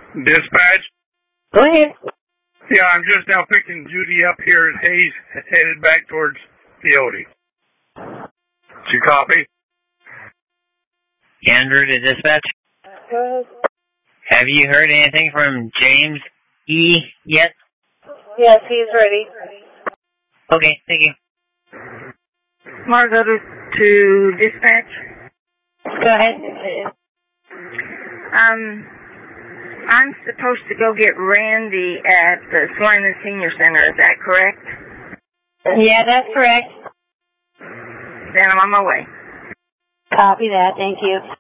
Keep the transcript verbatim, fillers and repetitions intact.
Dispatch? Go ahead. Yeah, I'm just now picking Judy up here at Hayes, headed back towards Peyote. Did you copy? Andrew to dispatch? Go ahead. Have you heard anything from James E. yet? Yes, he's ready. Okay, thank you. Margot to, to dispatch. Go ahead. Um, I'm supposed to go get Randy at the Salina Senior Center. Is that correct? Yeah, that's correct. Then I'm on my way. Copy that. Thank you.